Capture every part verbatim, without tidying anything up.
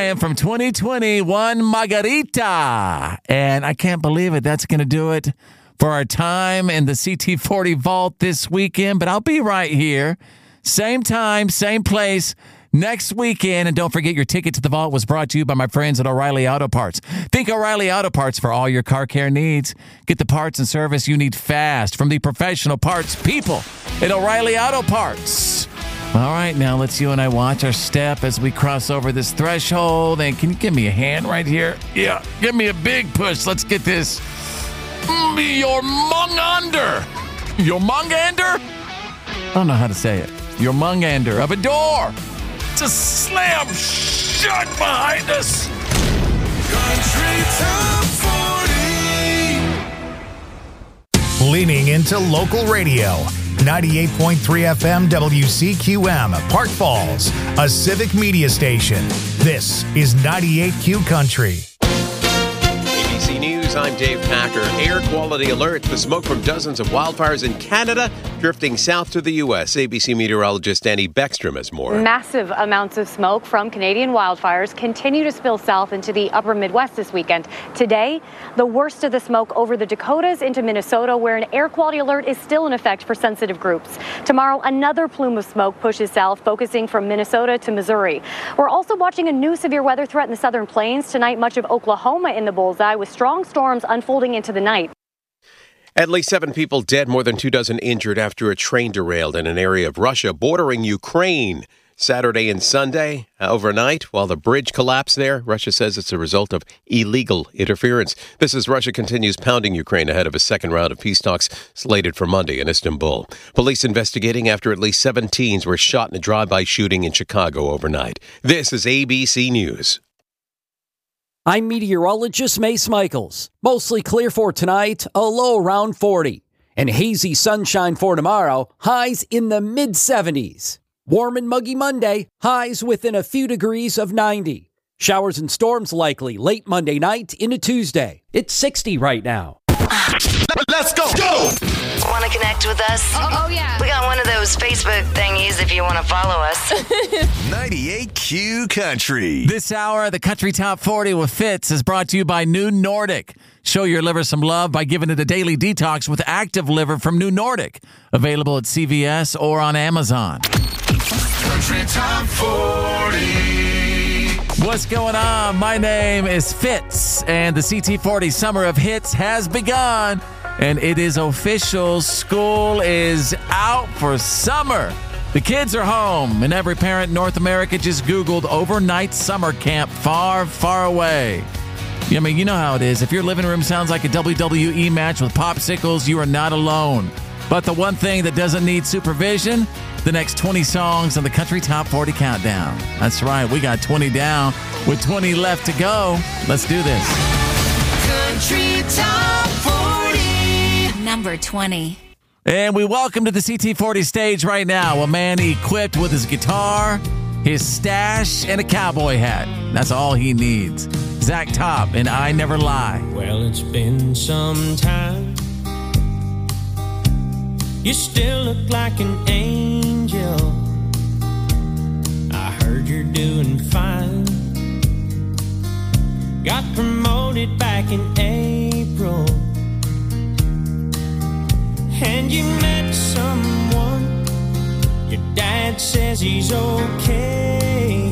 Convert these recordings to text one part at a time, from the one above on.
Weekend from twenty twenty, one margarita. And I can't believe it. That's going to do it for our time in the C T forty Vault this weekend. But I'll be right here. Same time, same place. Next weekend, and don't forget your ticket to the Vault was brought to you by my friends at O'Reilly Auto Parts. Think O'Reilly Auto Parts for all your car care needs. Get the parts and service you need fast from the professional parts people at O'Reilly Auto Parts. All right, now let's you and I watch our step as we cross over this threshold. And can you give me a hand right here? Yeah, give me a big push. Let's get this. Your mungander. Your mungander? I don't know how to say it. Your mungander of a door. Just slam shut behind us. Country Top forty. Leaning into local radio. ninety-eight point three F M W C Q M, Park Falls, a civic media station. This is ninety-eight Q Country. A B C News, I'm Dave Packer. Air quality alert. The smoke from dozens of wildfires in Canada drifting south to the U S. A B C meteorologist Annie Beckstrom has more. Massive amounts of smoke from Canadian wildfires continue to spill south into the upper Midwest this weekend. Today, the worst of the smoke over the Dakotas into Minnesota, where an air quality alert is still in effect for sensitive groups. Tomorrow, another plume of smoke pushes south, focusing from Minnesota to Missouri. We're also watching a new severe weather threat in the southern plains. Tonight, much of Oklahoma in the bullseye, with strong storms unfolding into the night. At least seven people dead, more than two dozen injured after a train derailed in an area of Russia bordering Ukraine. Saturday and Sunday, uh, overnight, while the bridge collapsed there, Russia says it's a result of illegal interference. This as Russia continues pounding Ukraine ahead of a second round of peace talks slated for Monday in Istanbul. Police investigating after at least seven teens were shot in a drive-by shooting in Chicago overnight. This is A B C News. I'm meteorologist Mace Michaels. Mostly clear for tonight, a low around forty. And hazy sunshine for tomorrow, highs in the mid seventies. Warm and muggy Monday, highs within a few degrees of ninety. Showers and storms likely late Monday night into Tuesday. It's sixty right now. Let's go. Go. Want to connect with us? Oh, oh, yeah. We got one of those Facebook thingies if you want to follow us. ninety-eight Q Country. This hour, the Country Top forty with Fitz is brought to you by New Nordic. Show your liver some love by giving it a daily detox with Active Liver from New Nordic. Available at C V S or on Amazon. Country Top forty. What's going on? My name is Fitz, and the C T forty Summer of Hits has begun. And it is official. School is out for summer. The kids are home, and every parent in North America just Googled overnight summer camp far, far away. I mean, you know how it is. If your living room sounds like a W W E match with popsicles, you are not alone. But the one thing that doesn't need supervision, the next twenty songs on the Country Top forty Countdown. That's right, we got twenty down with twenty left to go. Let's do this. Country Top forty. Number twenty. And we welcome to the C T forty stage right now a man equipped with his guitar, his stash, and a cowboy hat. That's all he needs. Zach Top and I Never Lie. Well, it's been some time. You still look like an angel. I heard you're doing fine. Got promoted back in April. And you met someone. Your dad says he's okay.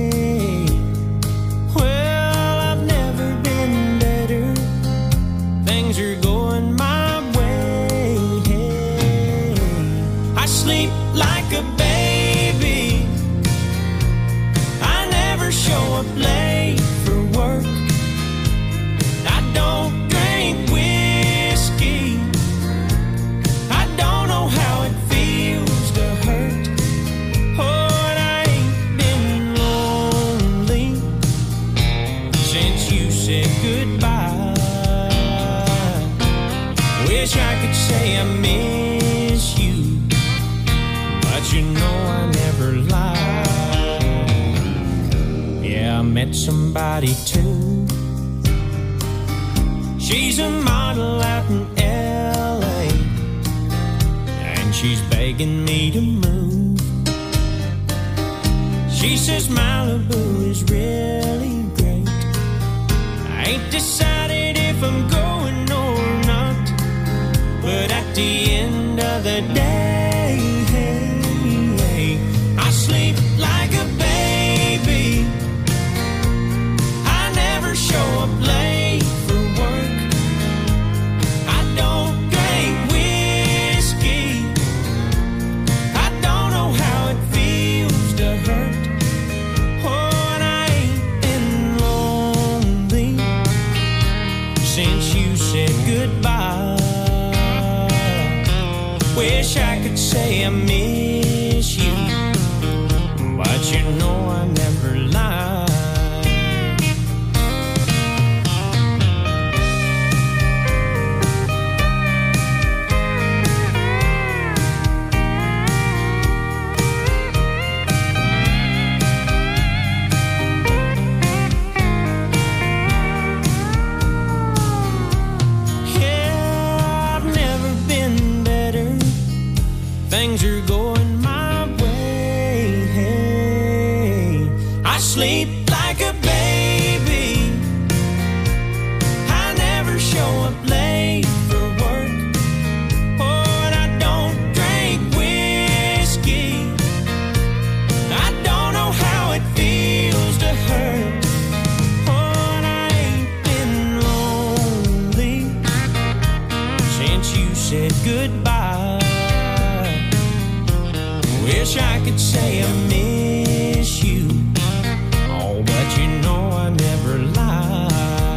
Well, I've never been better. Things are going my way. I sleep like a baby. I never show up late for work. I don't drink whiskey. I don't know how it feels to hurt. Oh, and I ain't been lonely since you said goodbye. Wish I could say I miss you, but you know I never lie. Yeah, I met somebody too. She's a model out in L A, and she's begging me to move. She says Malibu is really great. I ain't decided if I'm going or not, but at the end of the day, I sleep like a baby. I never show up late for work. I don't drink whiskey. I don't know how it feels to hurt. Oh, and I ain't been lonely since you said goodbye. Wish I could say I miss you, but you know I never lie. Yeah, I've never been better. Things are going my way. Hey, I sleep like a baby. I never show up late for work. Oh, and I don't drink whiskey. I don't know how it feels to hurt. Oh, and I ain't been lonely since you said goodbye. Wish I could say I miss you. Oh, but you know I never lie.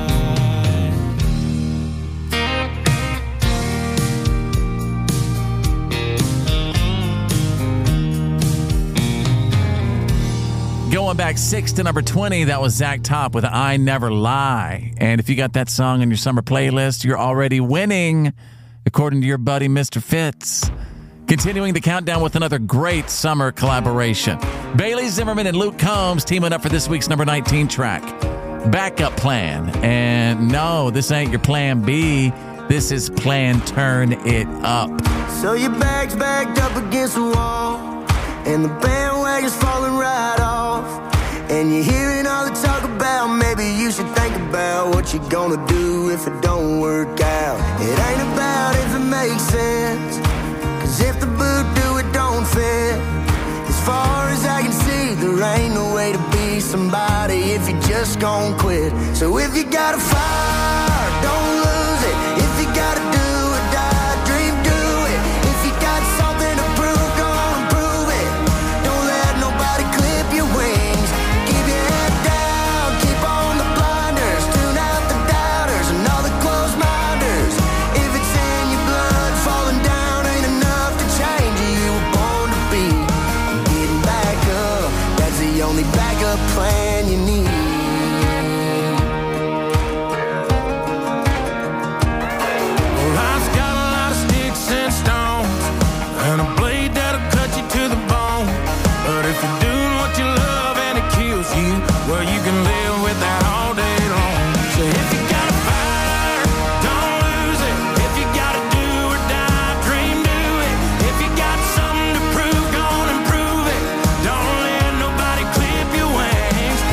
Going back six to number twenty, that was Zach Top with I Never Lie. And if you got that song on your summer playlist, you're already winning, according to your buddy, Mister Fitz. Continuing the countdown with another great summer collaboration. Bailey Zimmerman and Luke Combs teaming up for this week's number nineteen track, Backup Plan. And no, this ain't your plan B. This is Plan Turn It Up. So your bag's backed up against the wall, and the bandwagon's falling right off, and you're hearing all the talk about maybe you should think about what you're gonna do if it don't work out. It ain't about if it makes sense, 'cause if the boot do it don't fit. As far as I can see, there ain't no way to be somebody if you just gon' quit. So if you got a fire, don't lose it. If you gotta do or die, dream, do it. If you got something to prove, go on and prove it. Don't let nobody clip your wings. Keep your head down, keep on the blinders, tune out the doubters and all the closed minders. If it's in your blood, falling down ain't enough to change who you were born to be. Getting back up, that's the only backup plan you need. Well, life's got a lot of sticks and stones, and a blade that'll cut you to the bone. But if you're doing what you love and it kills you, well, you can live with that all day long. So if you got a fire, don't lose it. If you gotta do or die, dream, do it. If you got something to prove, go on and prove it. Don't let nobody clip your wings.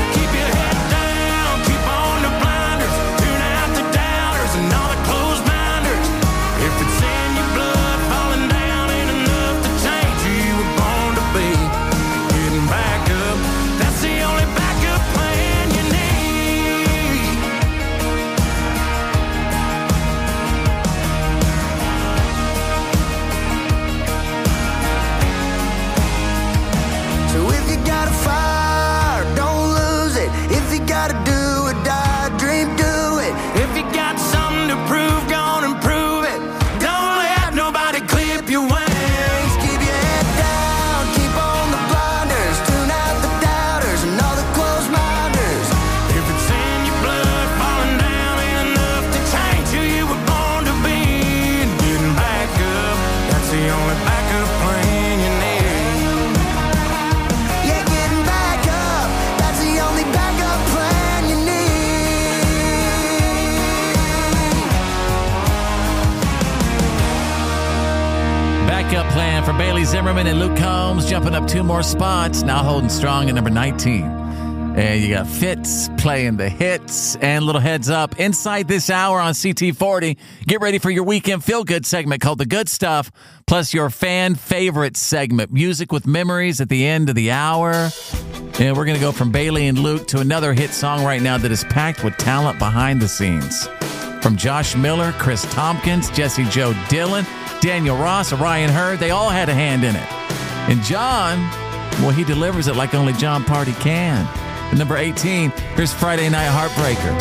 Zimmerman and Luke Combs jumping up two more spots, now holding strong at number nineteen. And you got Fitz playing the hits. And little heads up, inside this hour on C T forty, get ready for your weekend feel-good segment called The Good Stuff, plus your fan favorite segment, Music with Memories, at the end of the hour. And we're going to go from Bailey and Luke to another hit song right now that is packed with talent behind the scenes. From Josh Miller, Chris Tompkins, Jesse Joe Dillon, Daniel Ross, Orion Hurd, they all had a hand in it. And John, well, he delivers it like only John Party can. At number eighteen, here's Friday Night Heartbreaker.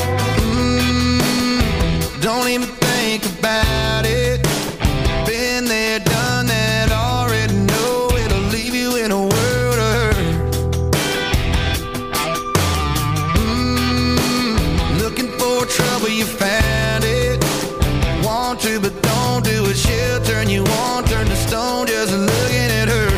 Mm, don't even think about it. Been there, done that, already know it'll leave you in a world of hurt. Mm, looking for trouble, you found it. Want to, but don't do it. She'll turn you on, turn to stone, just looking at her.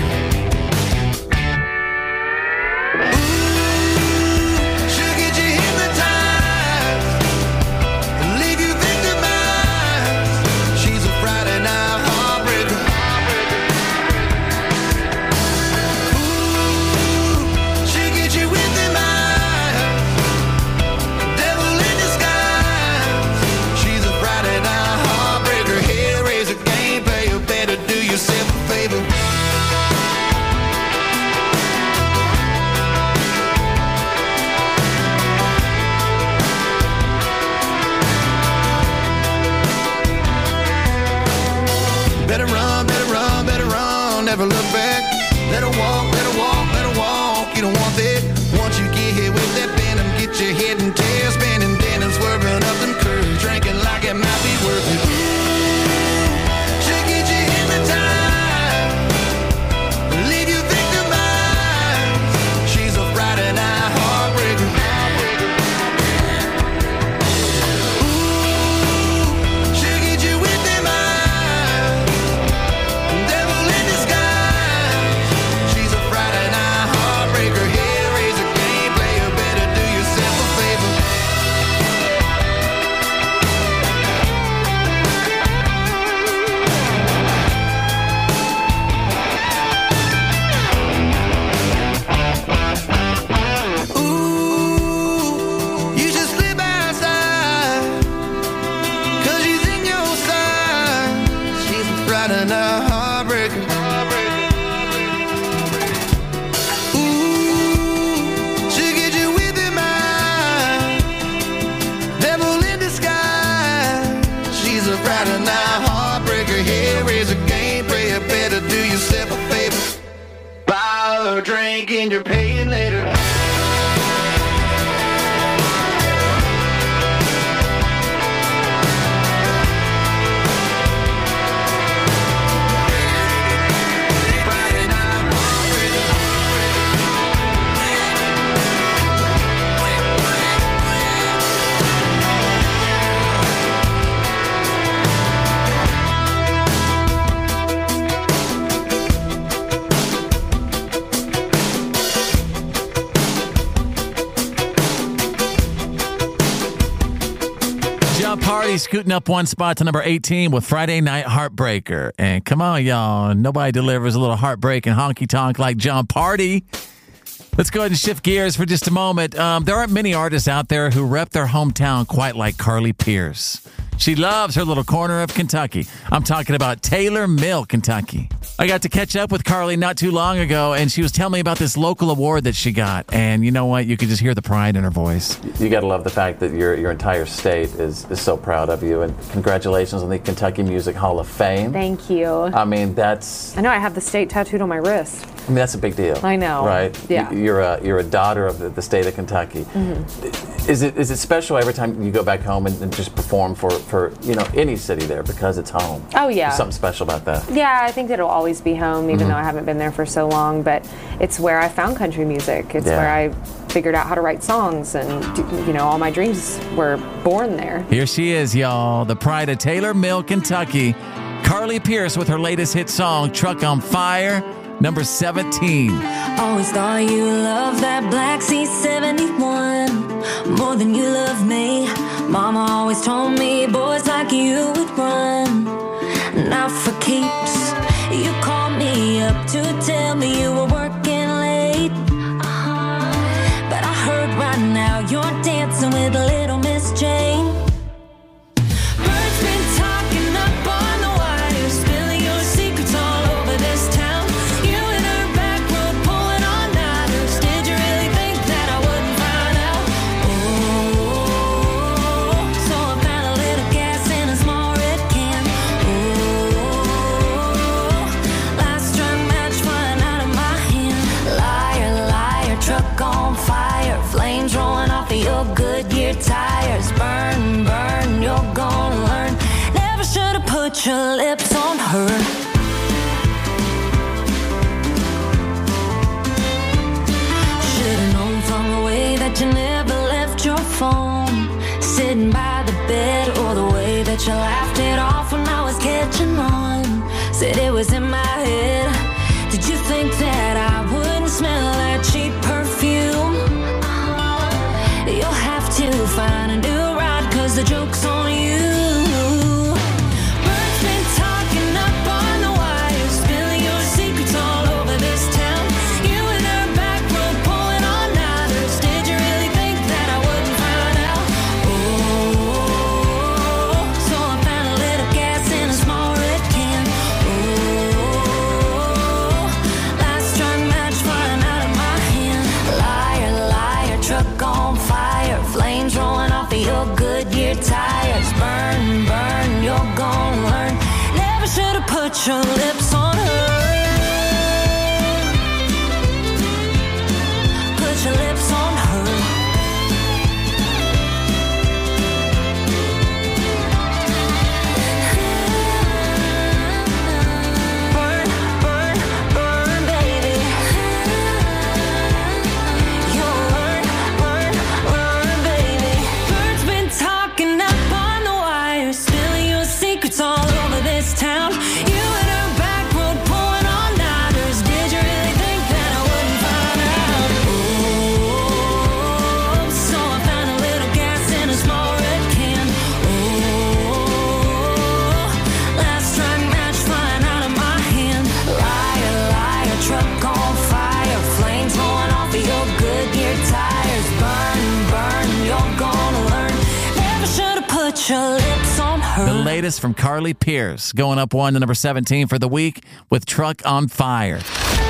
Never look back. Let her walk, let her walk, let her walk. You don't want that. Once you get hit with that venom, get your head and tail spinning, then and swerving up them curves, drinking like it might be worth it. She'll get you hypnotized, leave you victimized. She's a Friday night heartbreaker. Ooh, she'll get you with them eyes. Devil in disguise. Drink and you're paying later. Party scooting up one spot to number eighteen with Friday Night Heartbreaker. And come on, y'all. Nobody delivers a little heartbreak and honky-tonk like John Party. Let's go ahead and shift gears for just a moment. Um, there aren't many artists out there who rep their hometown quite like Carly Pearce. She loves her little corner of Kentucky. I'm talking about Taylor Mill, Kentucky. I got to catch up with Carly not too long ago, and she was telling me about this local award that she got. And you know what? You could just hear the pride in her voice. You got to love the fact that your your entire state is, is so proud of you. And congratulations on the Kentucky Music Hall of Fame. Thank you. I mean, that's... I know I have the state tattooed on my wrist. I mean, that's a big deal. I know. Right? Yeah. You're a, you're a daughter of the, the state of Kentucky. Mm-hmm. Is it is it special every time you go back home and, and just perform for, for, you know, any city there because it's home? Oh, yeah. There's something special about that. Yeah, I think it'll always be home, even Mm-hmm. though I haven't been there for so long. But it's where I found country music. It's Yeah. where I figured out how to write songs, and, you know, all my dreams were born there. Here she is, y'all, the pride of Taylor Mill, Kentucky. Carly Pearce with her latest hit song, Truck on Fire, number seventeen. Always thought you loved that Black C seventy-one more than you love me. Mama always told me boys like you would run, not for keeps. You called me up to tell me you were working late. But I heard right now you're dancing with little Miss Jane. Bird's been talking up on the wire, spilling your secrets all over this town. You and her back road pulling on nighters. Did you really think that I wouldn't find out? Oh, so I found a little gas in a small red can. Oh, last drunk match flying out of my hand. Liar, liar, truck on fire, flames rolling off of your Goodyear tires. Burn, burn, you're gonna learn. Never should have put your lips on her. Should've known from the way that you never left your phone, sitting by the bed, or the way that you laughed it off when I was catching on. Said it was in my head. Did you think that I wouldn't smell that cheap perfume? You'll have to find a new ride, cause the joke's on you. Bird's been talking up on the wire, spilling your secrets all over this town. You and her back road pulling on nighters. Did you really think that I wouldn't find out? Oh, so I found a little gas in a small red can. Oh, last drunk match flying out of my hand. Liar, liar, truck on fire, flames rolling off of your Goodyear tires. Burn, burn, you're gonna learn. Never should have put your lips on her. Put your lips on her. Burn, burn, burn, baby. You'll learn, burn, burn, baby. Bird's been talking up on the wire, spilling your secrets all over this town. You and her back road pulling on nighters. Did you really think that I wouldn't find out? Oh, so I found a little gas in a small red can. Oh, last drunk match flying out of my hand. Liar, liar, truck on fire, flames rolling off of your Goodyear tires. Burn, burn, you're gonna learn. Never should have put your lips on her. The latest from Carly Pearce, going up one to number seventeen for the week with Truck on Fire.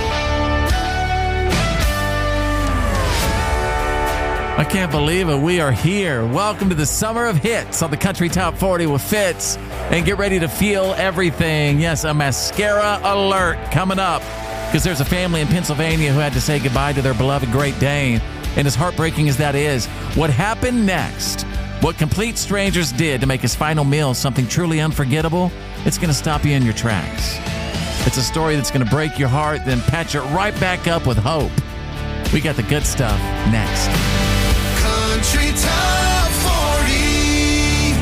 I can't believe it. We are here. Welcome to the Summer of Hits on the Country Top forty with Fitz. And get ready to feel everything. Yes, a mascara alert coming up, because there's a family in Pennsylvania who had to say goodbye to their beloved Great Dane. And as heartbreaking as that is, what happened next, what complete strangers did to make his final meal something truly unforgettable, it's going to stop you in your tracks. It's a story that's going to break your heart, then patch it right back up with hope. We got the good stuff next. Country Top forty.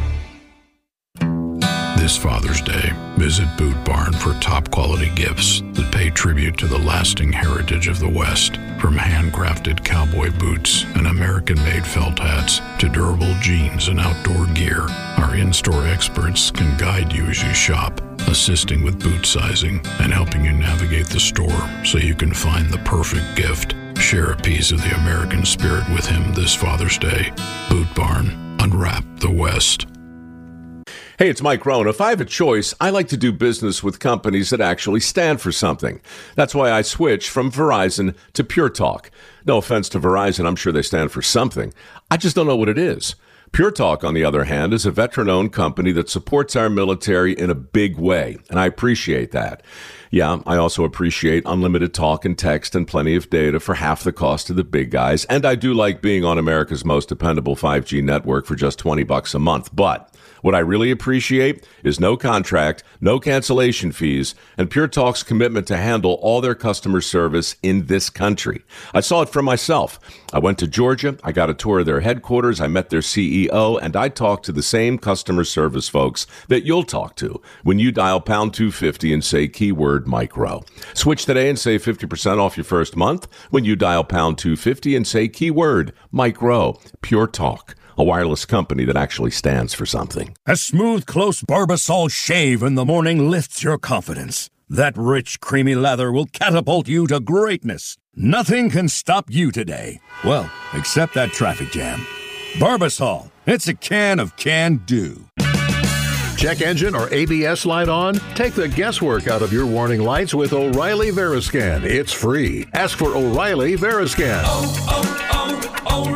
This Father's Day, visit Boot Barn for top quality gifts that pay tribute to the lasting heritage of the West. From handcrafted cowboy boots and American-made felt hats to durable jeans and outdoor gear, our in-store experts can guide you as you shop, assisting with boot sizing and helping you navigate the store so you can find the perfect gift. Share a piece of the American spirit with him this Father's Day. Boot Barn. Unwrap the West. Hey, it's Mike Rohn. If I have a choice, I like to do business with companies that actually stand for something. That's why I switched from Verizon to Pure Talk. No offense to Verizon, I'm sure they stand for something. I just don't know what it is. Pure Talk, on the other hand, is a veteran-owned company that supports our military in a big way, and I appreciate that. Yeah, I also appreciate unlimited talk and text and plenty of data for half the cost of the big guys, and I do like being on America's most dependable five G network for just twenty bucks a month, but what I really appreciate is no contract, no cancellation fees, and Pure Talk's commitment to handle all their customer service in this country. I saw it for myself. I went to Georgia, I got a tour of their headquarters, I met their C E O, and I talked to the same customer service folks that you'll talk to when you dial pound two fifty and say keyword Mike Rowe. Switch today and save fifty percent off your first month when you dial pound two fifty and say keyword Mike Rowe. Pure Talk. A wireless company that actually stands for something. A smooth, close Barbasol shave in the morning lifts your confidence. That rich, creamy leather will catapult you to greatness. Nothing can stop you today. Well, except that traffic jam. Barbasol. It's a can of can-do. Check engine or A B S light on? Take the guesswork out of your warning lights with O'Reilly Veriscan. It's free. Ask for O'Reilly Veriscan. Oh,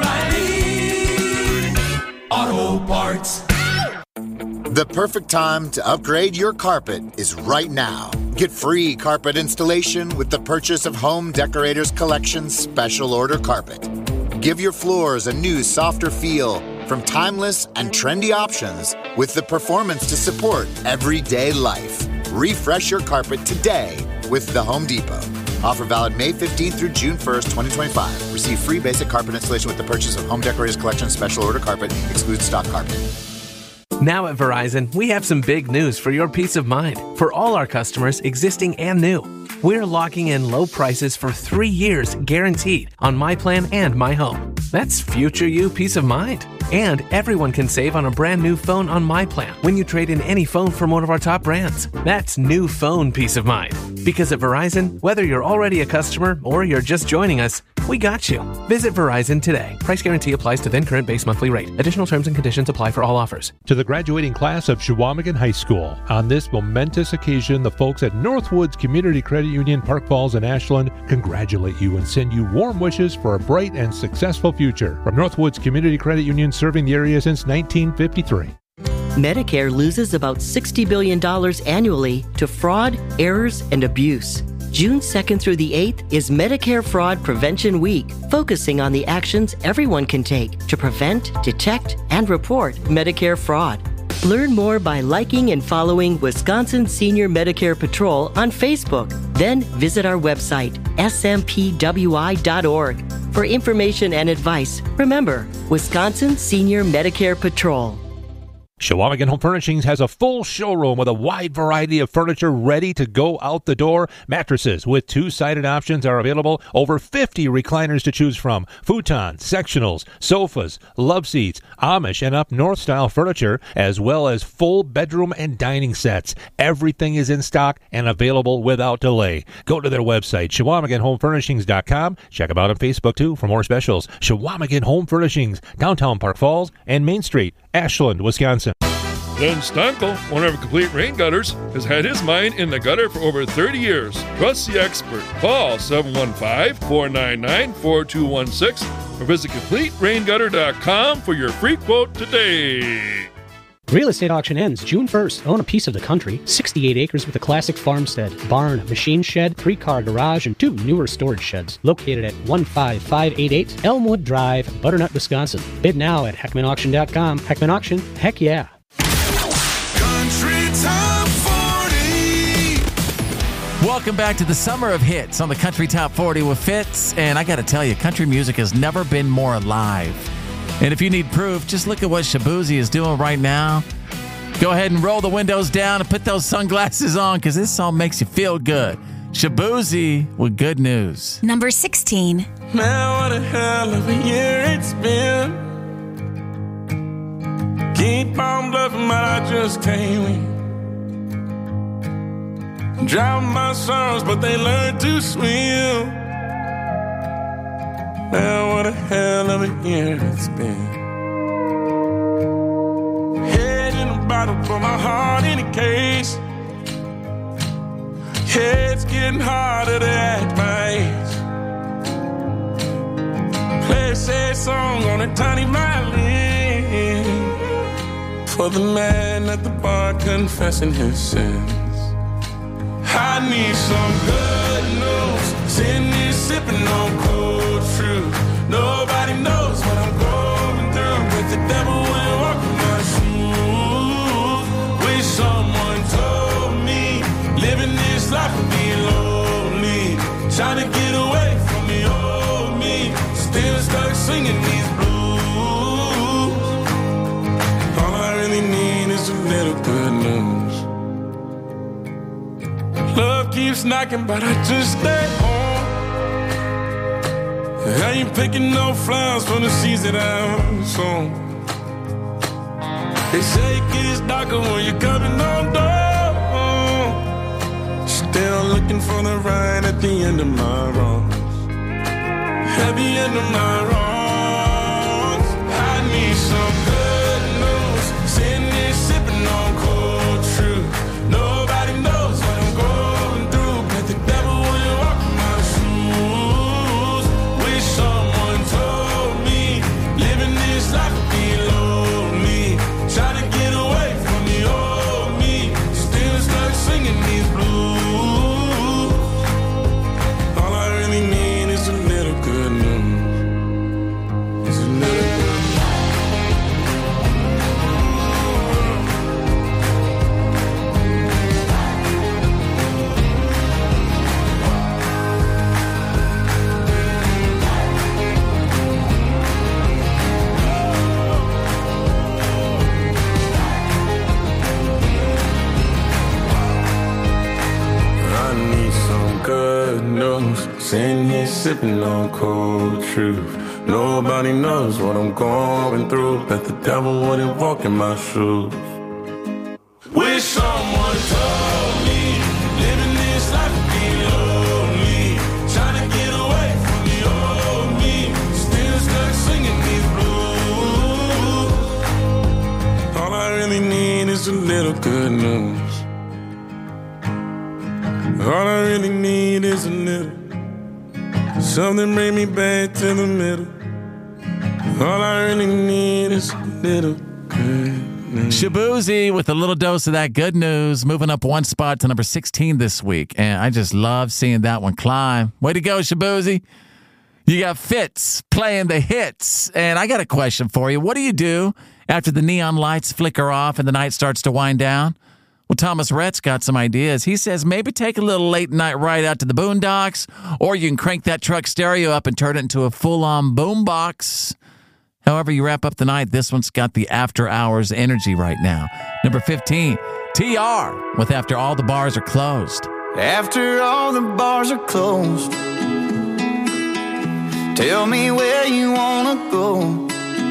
oh, oh, O'Reilly Auto Parts. The perfect time to upgrade your carpet is right now. Get free carpet installation with the purchase of Home Decorators Collection Special Order Carpet. Give your floors a new, softer feel from timeless and trendy options with the performance to support everyday life. Refresh your carpet today with the Home Depot. Offer valid May fifteenth through June first, twenty twenty-five. Receive free basic carpet installation with the purchase of Home Decorators Collection Special Order Carpet. Excludes stock carpet. Now at Verizon, we have some big news for your peace of mind. For all our customers, existing and new, we're locking in low prices for three years guaranteed on My Plan and My Home. That's future you peace of mind. And everyone can save on a brand new phone on My Plan when you trade in any phone from one of our top brands. That's new phone peace of mind. Because at Verizon, whether you're already a customer or you're just joining us, we got you. Visit Verizon today. Price guarantee applies to then current base monthly rate. Additional terms and conditions apply for all offers. To the graduating class of Chequamegon High School, on this momentous occasion, the folks at Northwoods Community Credit Union, Park Falls, and Ashland congratulate you and send you warm wishes for a bright and successful future. From Northwoods Community Credit Union, serving the area since nineteen fifty-three. Medicare loses about sixty billion dollars annually to fraud, errors, and abuse. June second through the eighth is Medicare Fraud Prevention Week, focusing on the actions everyone can take to prevent, detect, and report Medicare fraud. Learn more by liking and following Wisconsin Senior Medicare Patrol on Facebook. Then visit our website, S M P W I dot org. For information and advice, remember, Wisconsin Senior Medicare Patrol. Chequamegon Home Furnishings has a full showroom with a wide variety of furniture ready to go out the door. Mattresses with two-sided options are available. Over fifty recliners to choose from. Futons, sectionals, sofas, love seats, Amish and up north style furniture, as well as full bedroom and dining sets. Everything is in stock and available without delay. Go to their website, Chequamegon Home Furnishings dot com. Check them out on Facebook too for more specials. Chequamegon Home Furnishings, downtown Park Falls and Main Street, Ashland, Wisconsin. Len Stankel, owner of Complete Rain Gutters, has had his mind in the gutter for over thirty years. Trust the expert. Call seven one five, four nine nine, four two one six or visit complete rain gutter dot com for your free quote today. Real estate auction ends June first. Own a piece of the country. sixty-eight acres with a classic farmstead, barn, machine shed, three-car garage, and two newer storage sheds. Located at one five five eight eight Elmwood Drive, Butternut, Wisconsin. Bid now at heckman auction dot com. Heckman Auction, heck yeah. Country Top forty. Welcome back to the Summer of Hits on the Country Top forty with Fitz. And I got to tell you, country music has never been more alive. And if you need proof, just look at what Shaboozey is doing right now. Go ahead and roll the windows down and put those sunglasses on because this song makes you feel good. Shaboozey with good news. Number sixteen. Man, what a hell of a year it's been. Keep on bluffing, but I just can't win. Drown my sorrows, but they learn to swim. Man, what a hell of a year it's been. Head in a bottle, put my heart in a case. Yeah, it's getting harder to act my age. Play a sad song on a tiny violin for the man at the bar confessing his sins. I need some good news. Sitting here sipping on cold fruit. Nobody knows what I'm going through, but the devil will walk in my shoes. Wish someone told me living this life would be lonely. Trying to get away from the old me. Still stuck singing these blues. All I really need is a little good news. Love keeps knocking, but I just stay home. I ain't picking no flowers from the seeds that I'm sown. They say it gets darker when you're coming on down. Still looking for the right at the end of my wrongs. At the end of my wrongs, I need some good news. Sitting here sipping on cold truth. Nobody knows what I'm going through, but the devil will walk in my shoes. Wish someone told me living this life would be lonely. Try to get away from the old me, still stuck singing these blues. All I really need is a little good news. It's a little good good news. Sitting here sipping on cold truth. Nobody knows what I'm going through, but the devil wouldn't walk in my shoes. Wish someone told me living this life would be lonely. Trying to get away from the old me, still stuck singing these blues. All I really need is a little good news. All I really need is a little, something bring me back to the middle. All I really need is a little good news. Shaboozey with a little dose of that good news, moving up one spot to number sixteen this week. And I just love seeing that one climb. Way to go, Shaboozey. You got Fitz playing the hits. And I got a question for you. What do you do after the neon lights flicker off and the night starts to wind down? Well, Thomas Rhett's got some ideas. He says maybe take a little late night ride out to the boondocks, or you can crank that truck stereo up and turn it into a full-on boombox. However you wrap up the night, this one's got the after-hours energy right now. Number fifteen, T R with After All the Bars Are Closed. After all the bars are closed, tell me where you wanna go.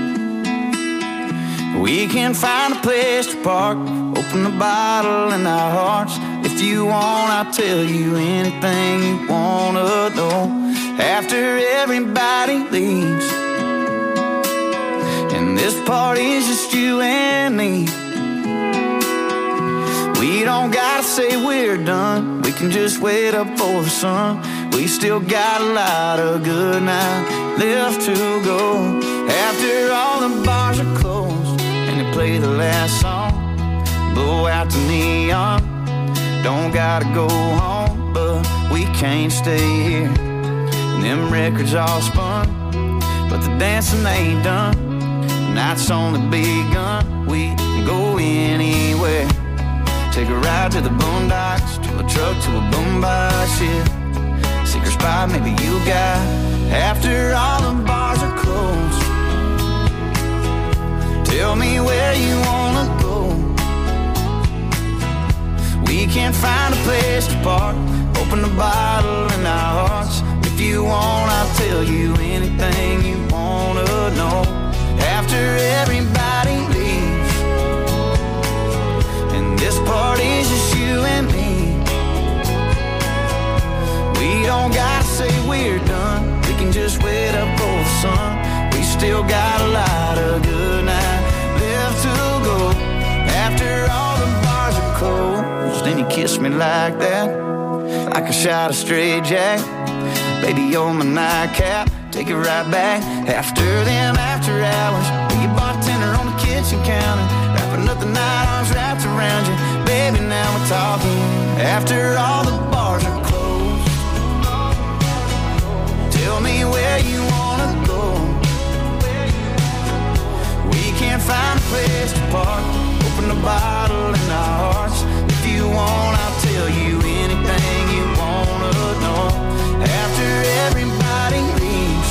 We can find a place to park, open the bottle in our hearts. If you want, I'll tell you anything you wanna know. After everybody leaves, and this party's just you and me, we don't gotta say we're done. We can just wait up for the sun. We still got a lot of good night left to go. After all the bars are closed and they play the last song, blow out the neon. Don't gotta go home, but we can't stay here. And them records all spun, but the dancing ain't done. The night's only begun. We can go anywhere. Take a ride to the boondocks, to a truck, to a boombox, yeah. Secret spot maybe you got. After all the bars are closed, tell me where you wanna go. We can't find a place to park, open the bottle in our hearts. If you want, I'll tell you anything you wanna know. After everybody leaves, and this party's just you and me, we don't gotta say we're done. We can just wait up for the sun. We still got a lot of good night left to go. After all the bars are closed, and you kiss me like that, like a shot of straight jack. Baby, you're my nightcap, take it right back. After them after hours, be your bartender on the kitchen counter, wrapping up the night, arms wrapped around you. Baby, now we're talking. After all the bars are closed, tell me where you wanna go. We can't find a place to park, open the bottle in our hearts. If you want, I'll tell you anything you wanna know. After everybody leaves,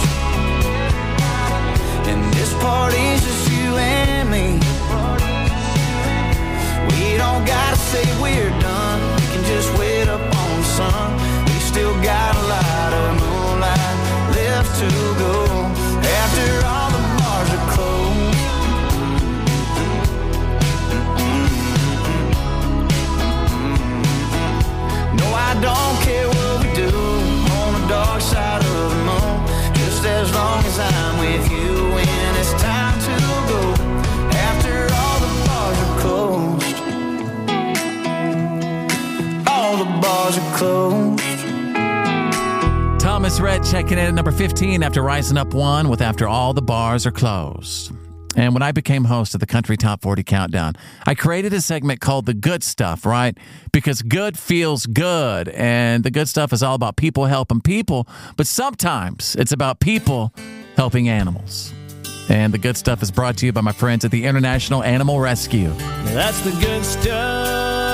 and this party's just you and me, we don't gotta say we're done. We can just wait up on the sun. dark side of the moon. Just as long as I'm with you when it's time to go. After all the bars are closed. All the bars are closed. Thomas Rhett checking in at number fifteen after rising up one with After All the Bars Are Closed. And when I became host of the Country Top forty Countdown, I created a segment called The Good Stuff, right? Because good feels good, and the good stuff is all about people helping people, but sometimes it's about people helping animals. And the good stuff is brought to you by my friends at the International Animal Rescue. That's the good stuff.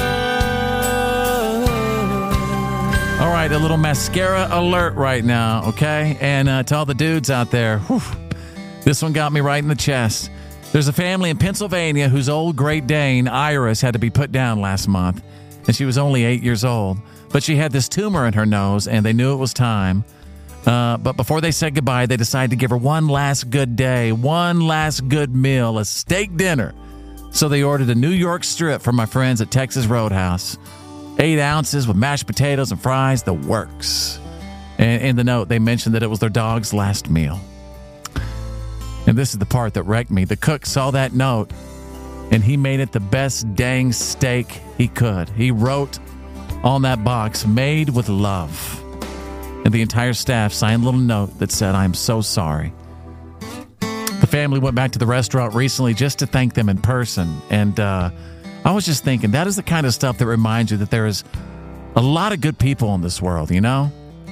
All right, a little mascara alert right now, okay? And uh, to all the dudes out there, whew, this one got me right in the chest. There's a family in Pennsylvania whose old Great Dane, Iris, had to be put down last month. And she was only eight years old. But she had this tumor in her nose, and they knew it was time. Uh, but before they said goodbye, they decided to give her one last good day, one last good meal, a steak dinner. So they ordered a New York strip from my friends at Texas Roadhouse. Eight ounces with mashed potatoes and fries, the works. And in the note, they mentioned that it was their dog's last meal. And this is the part that wrecked me. The cook saw that note, and he made it the best dang steak he could. He wrote on that box, made with love. And the entire staff signed a little note that said, I'm so sorry. The family went back to the restaurant recently just to thank them in person. And uh, I was just thinking, that is the kind of stuff that reminds you that there is a lot of good people in this world, you know?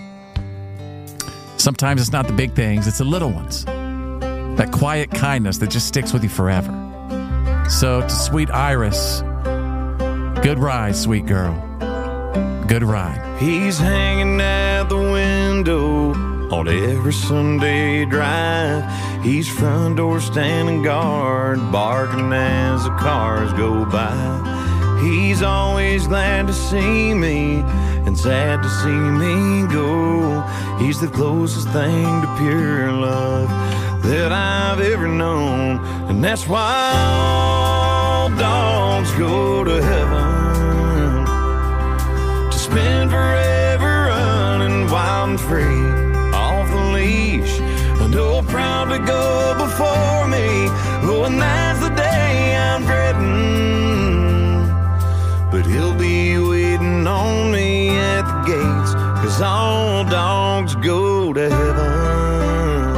Sometimes it's not the big things, it's the little ones. That quiet kindness that just sticks with you forever. So to sweet Iris, good ride, sweet girl. Good ride. He's hanging at the window on every Sunday drive. He's front door standing guard, barking as the cars go by. He's always glad to see me and sad to see me go. He's the closest thing to pure love that I've ever known. And that's why all dogs go to heaven, to spend forever running wild and free off the leash. And he'll proudly go before me. Oh, and that's the day I'm dreading. But he'll be waiting on me at the gates, 'cause all dogs go to heaven.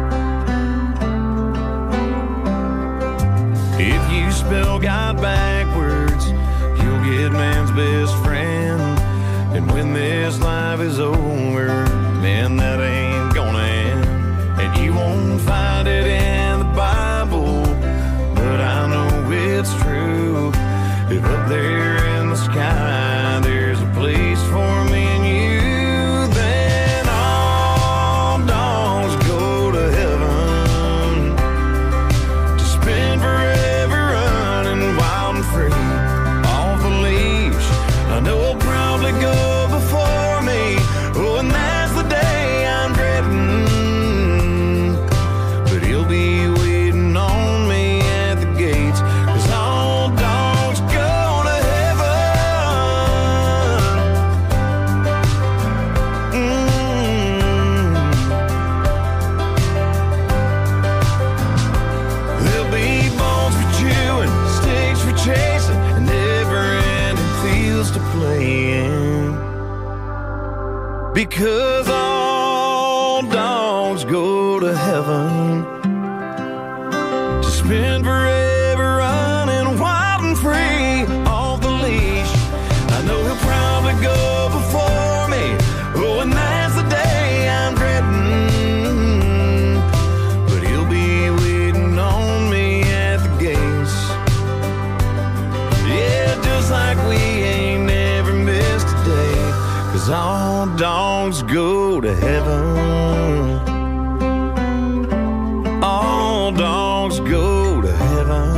If you spell God backwards, you'll get man's best friend. And when this life is over, man, that ain't gonna end. And you won't find it in the Bible, but I know it's true. If up there in the sky there's a place for me and you, then all dogs go to heaven, to spend forever running wild and free off the leash. I know I'll probably go before me. Oh, and that's the day I'm dreading. But he'll be waiting on me at the gates, 'cause all dogs go to heaven. Mm. There'll be bones for chewing, sticks for chasing, and never-ending fields to play in. Because all dogs go to heaven, to spend forever running wild and free off the leash. I know he'll probably go before me. Oh, and that's the day I'm dreading. But he'll be waiting on me at the gates. Yeah, just like we ain't never missed a day, 'cause all dogs go to heaven. All dogs go to heaven.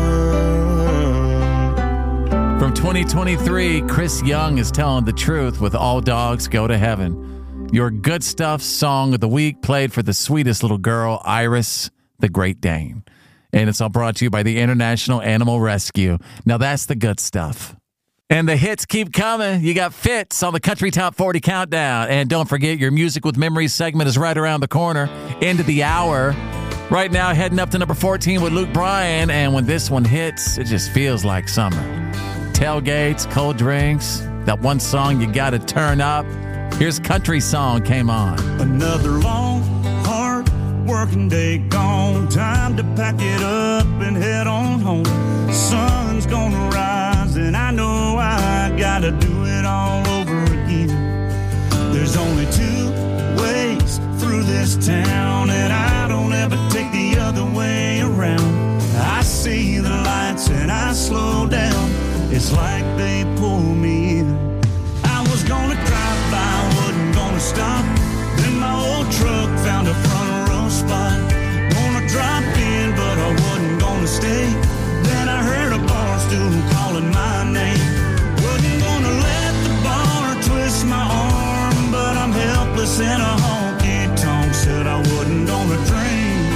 From twenty twenty-three, Chris Young is telling the truth with All Dogs Go to Heaven. Your good stuff song of the week played for the sweetest little girl, Iris, the Great Dane. And it's all brought to you by the International Animal Rescue. Now that's the good stuff. And the hits keep coming. You got Fitz on the Country Top forty Countdown. And don't forget, your Music with Memories segment is right around the corner, into the hour. Right now, heading up to number fourteen with Luke Bryan. And when this one hits, it just feels like summer. Tailgates, cold drinks, that one song you got to turn up. Here's Country Song Came On. Another long, hard working day gone. Time to pack it up and head on home. Sun's gonna rise and I know I gotta do it all over again. There's only two ways through this town and I don't ever take the other way around. I see the lights and I slow down. It's like they pull me in. I was gonna drive by, wasn't gonna stop. Then my old truck found a front row spot. Gonna drop in, but I wasn't gonna stay. Then I heard a bar stool calling my name. Wasn't gonna let the bar twist my arm, but I'm helpless in a honky-tonk. Said I wasn't gonna drink.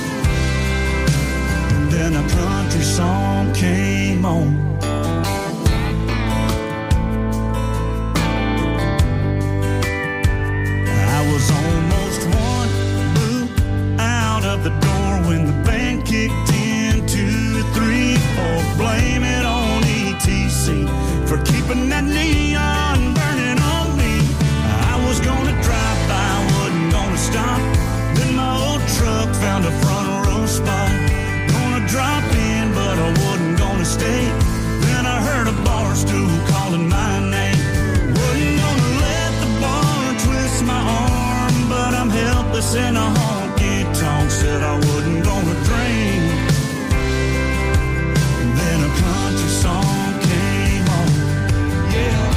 And then a country song came on. Was almost one boot out of the door when the band kicked in. Two, three, four, blame it on E T C for keeping that neon burning on me. I was gonna drive by, wasn't gonna stop. Then my old truck found a front row spot. Gonna drop in, but I wasn't gonna stay. Then I heard a bar stool calling my name. Wasn't gonna let the bar twist my arm, but I'm helpless in a honky-tonk. Said I wasn't gonna drink. And then a country song came on. Yeah.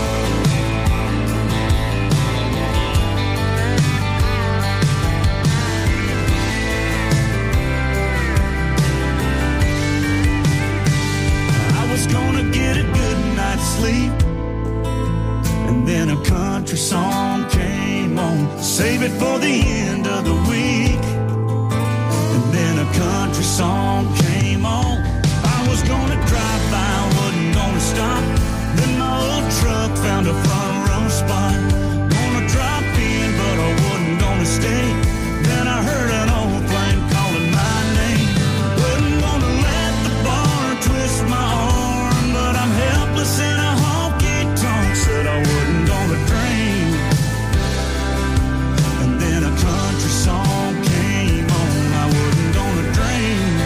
I was gonna get a good night's sleep. And then a country song came on. Save it for the end of the week. And then a country song came on. I was gonna drive by, wasn't gonna stop. Then my old truck found a front row spot. Gonna drop in, but I wasn't gonna stay. Then I heard an old flame calling my name. Wasn't gonna let the bar twist my arm, but I'm helpless in a honky-tonk. Said I wasn't gonna drink. And then a country song came on. I wasn't gonna drink.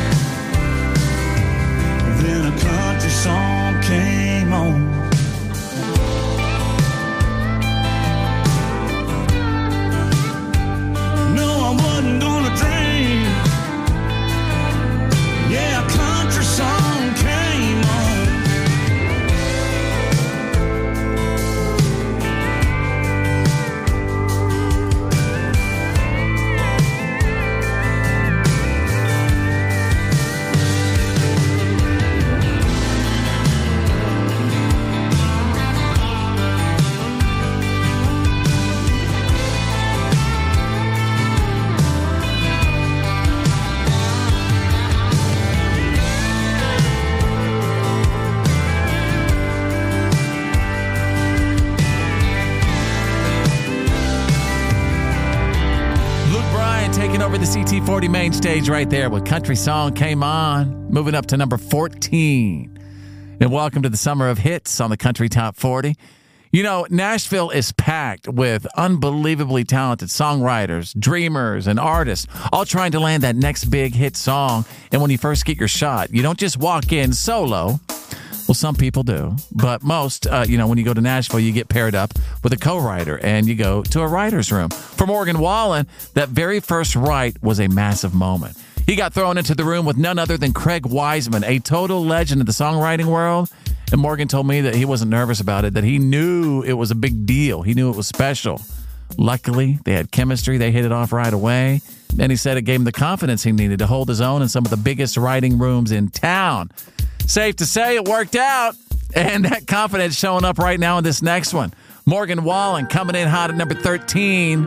Then a country song came on. No, I wasn't gonna drink. Yeah, a country song came on. Taking over the C T forty main stage right there with Country Song Came On, moving up to number fourteen. And welcome to the Summer of Hits on the Country Top forty. You know, Nashville is packed with unbelievably talented songwriters, dreamers, and artists, all trying to land that next big hit song. And when you first get your shot, you don't just walk in solo. Well, some people do, but most, uh, you know, when you go to Nashville, you get paired up with a co-writer and you go to a writer's room. For Morgan Wallen, that very first write was a massive moment. He got thrown into the room with none other than Craig Wiseman, a total legend of the songwriting world. And Morgan told me that he wasn't nervous about it, that he knew it was a big deal. He knew it was special. Luckily, they had chemistry. They hit it off right away. And he said it gave him the confidence he needed to hold his own in some of the biggest writing rooms in town. Safe to say it worked out. And that confidence showing up right now in this next one. Morgan Wallen coming in hot at number thirteen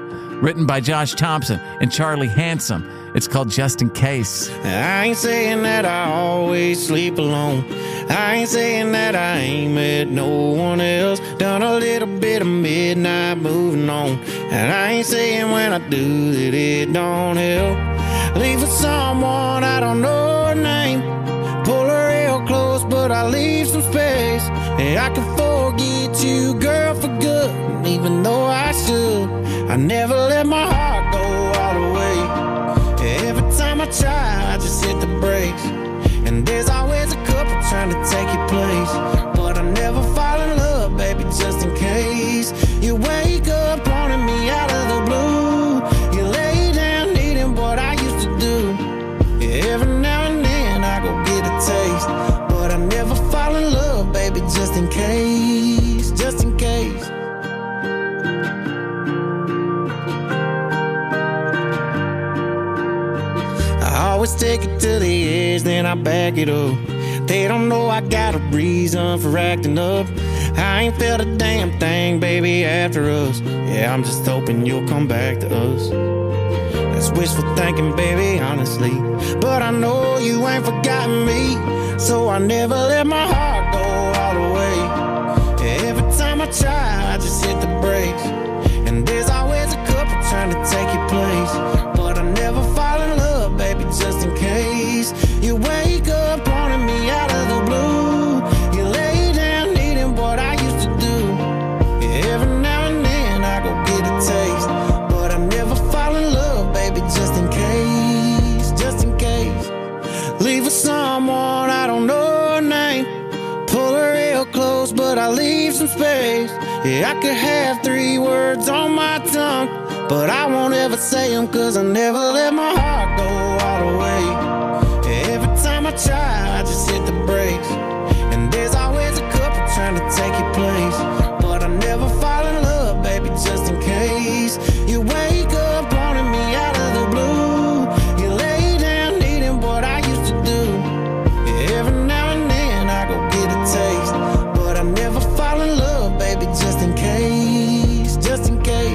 written by Josh Thompson and Charlie Handsome. It's called Just in Case. I ain't saying that I always sleep alone. I ain't saying that I ain't met no one else. Done a little bit of midnight moving on. And I ain't saying when I do that it don't help. Leave for someone I don't know her name. Pull her real close, but I leave some space. And I can forget you, girl, for good. And even though I should, I never let my heart go all the way. Every time I try, I just hit the brakes. And there's always a couple trying to take your place. But I never fall in love, baby, just in case. You wake up wanting me out of the blue. You lay down needing what I used to do. Every now and then I go get a taste. But I never fall in love, baby, just in case. Just in case. I always take it to the edge, then I back it up. They don't know I got a reason for acting up. I ain't felt a damn thing, baby, after us. Yeah, I'm just hoping you'll come back to us. That's wishful thinking, baby, honestly. But I know you ain't forgotten me. So I never let my heart go all the way. Every time I try, I just hit the brakes. And there's always a couple trying to take your place. But I never fall in love, baby, just in case. You wake up wanting me out of the blue. You lay down needing what I used to do. Every now and then I go get a taste. But I never fall in love, baby, just in case. Just in case. Leave for someone I don't know her name. Pull her real close, but I leave some space. Yeah, I could have three words on my tongue, but I won't ever say them, cause I never let my heart go all the way. Every time I try, I just hit the brakes. And there's always a couple trying to take your place. But I never fall in love, baby, just in case. You wake up wanting me out of the blue. You lay down needing what I used to do. Every now and then I go get a taste. But I never fall in love, baby, just in case. Just in case.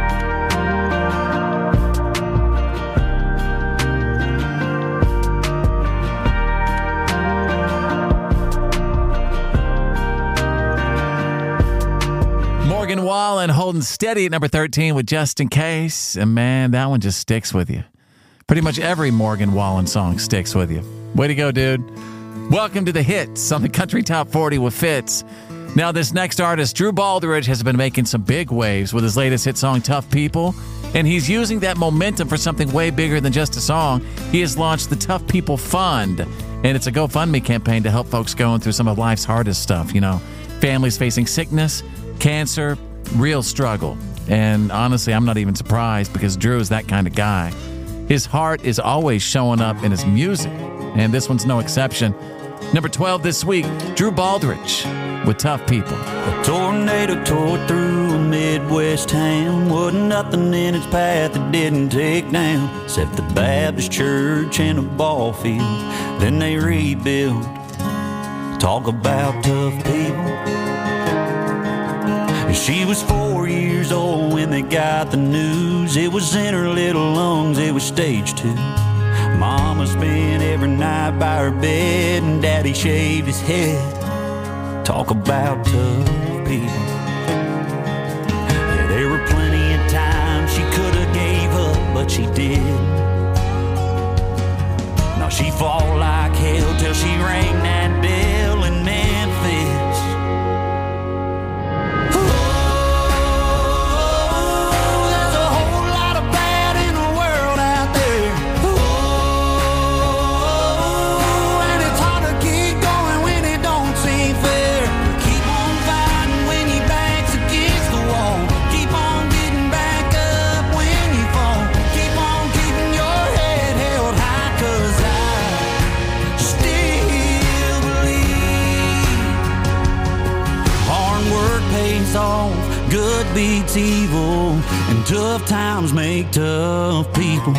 Morgan Wallen holding steady at number thirteen with Just in Case. And man, that one just sticks with you. Pretty much every Morgan Wallen song sticks with you. Way to go, dude. Welcome to the hits on the Country Top forty with Fitz. Now, this next artist, Drew Baldridge, has been making some big waves with his latest hit song, Tough People. And he's using that momentum for something way bigger than just a song. He has launched the Tough People Fund. And it's a GoFundMe campaign to help folks going through some of life's hardest stuff. You know, families facing sickness, cancer, real struggle. And honestly, I'm not even surprised because Drew is that kind of guy. His heart is always showing up in his music, and this one's no exception. Number twelve this week, Drew Baldridge with Tough People. A tornado tore through a Midwest town. Wasn't nothing in its path it didn't take down, except the Baptist church and a ball field. Then they rebuilt. Talk about tough people. She was four years old when they got the news. It was in her little lungs, it was stage two. Mama spent every night by her bed, and Daddy shaved his head. Talk about tough people. Yeah, there were plenty of times she could have gave up, but she did. Now she fought like hell till she rang that bell in Memphis. Good beats evil, and tough times make tough people.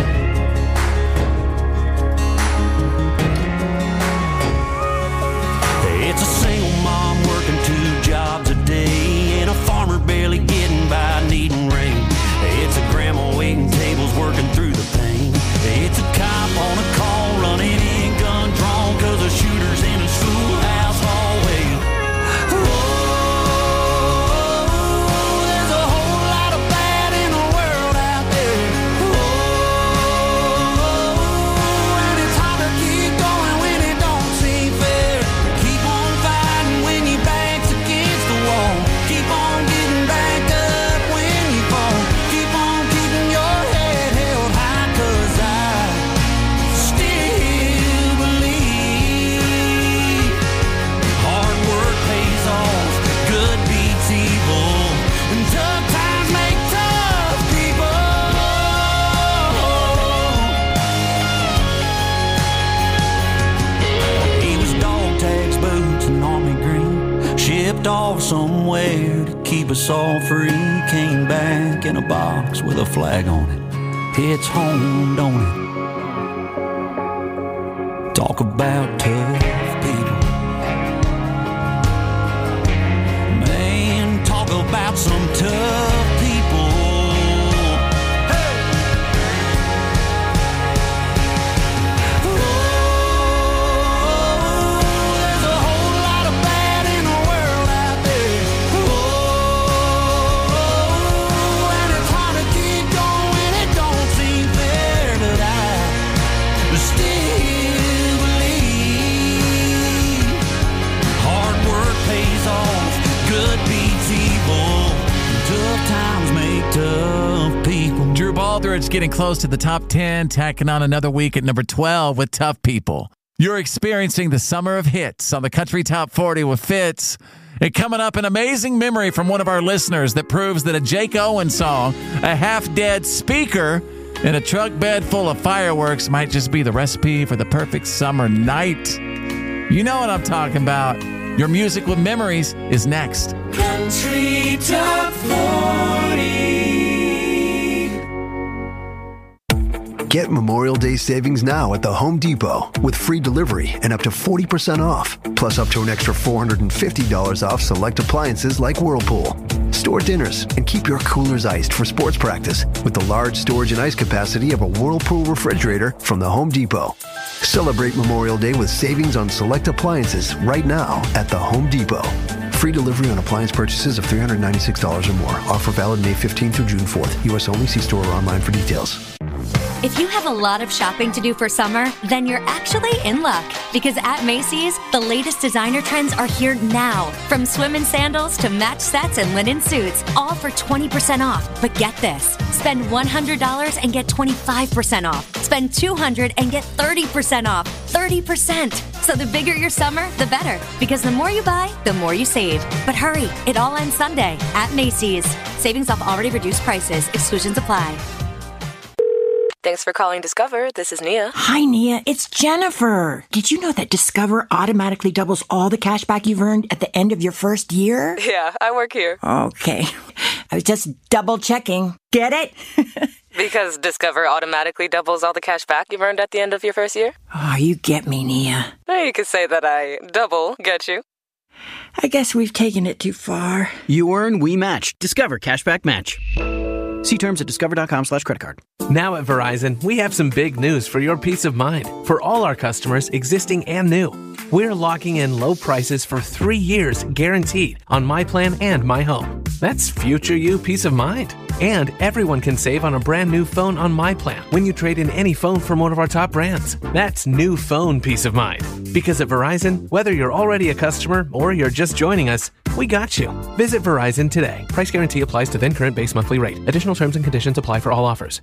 It's a single mom working two jobs a day, and a farmer barely getting by needing rain. It's a Slipped off somewhere to keep us all free. Came back in a box with a flag on it. It's home, don't it? Talk about tough people. Man, talk about some tough people. Hey! Oh, there's a whole lot of bad in the world out there. Oh, and it's hard to keep going. It don't seem fair, but I still believe hard work pays off, good beats evil, tough times make tough people. Drew Baldridge getting close to the top ten, tacking on another week at number twelve with Tough People. You're experiencing the summer of hits on the Country Top forty with Fitz. And coming up, an amazing memory from one of our listeners that proves that a Jake Owen song, a half-dead speaker, and a truck bed full of fireworks might just be the recipe for the perfect summer night. You know what I'm talking about. Your Music with Memories is next. Country Top forty. Get Memorial Day savings now at the Home Depot with free delivery and up to forty percent off, plus up to an extra four hundred fifty dollars off select appliances like Whirlpool. Store dinners and keep your coolers iced for sports practice with the large storage and ice capacity of a Whirlpool refrigerator from the Home Depot. Celebrate Memorial Day with savings on select appliances right now at the Home Depot. Free delivery on appliance purchases of three hundred ninety-six dollars or more. Offer valid May fifteenth through June fourth. U S only. See store or online for details. If you have a lot of shopping to do for summer, then you're actually in luck. Because at Macy's, the latest designer trends are here now. From swim and sandals to match sets and linen suits, all for twenty percent off. But get this, spend one hundred dollars and get twenty-five percent off. Spend two hundred dollars and get thirty percent off. thirty percent. So the bigger your summer, the better. Because the more you buy, the more you save. But hurry, it all ends Sunday at Macy's. Savings off already reduced prices. Exclusions apply. Thanks for calling Discover. This is Nia. Hi, Nia. It's Jennifer. Did you know that Discover automatically doubles all the cash back you've earned at the end of your first year? Yeah, I work here. Okay. I was just double checking. Get it? Because Discover automatically doubles all the cash back you've earned at the end of your first year? Oh, you get me, Nia. You could say that I double get you. I guess we've taken it too far. You earn, we match. Discover Cashback Match. See terms at discover.com slash credit card. Now at Verizon, we have some big news for your peace of mind. For all our customers, existing and new, we're locking in low prices for three years guaranteed on My Plan and My Home. That's future you peace of mind. And everyone can save on a brand new phone on My Plan when you trade in any phone from one of our top brands. That's new phone peace of mind. Because at Verizon, whether you're already a customer or you're just joining us, we got you. Visit Verizon today. Price guarantee applies to then current base monthly rate. Additional terms and conditions apply for all offers.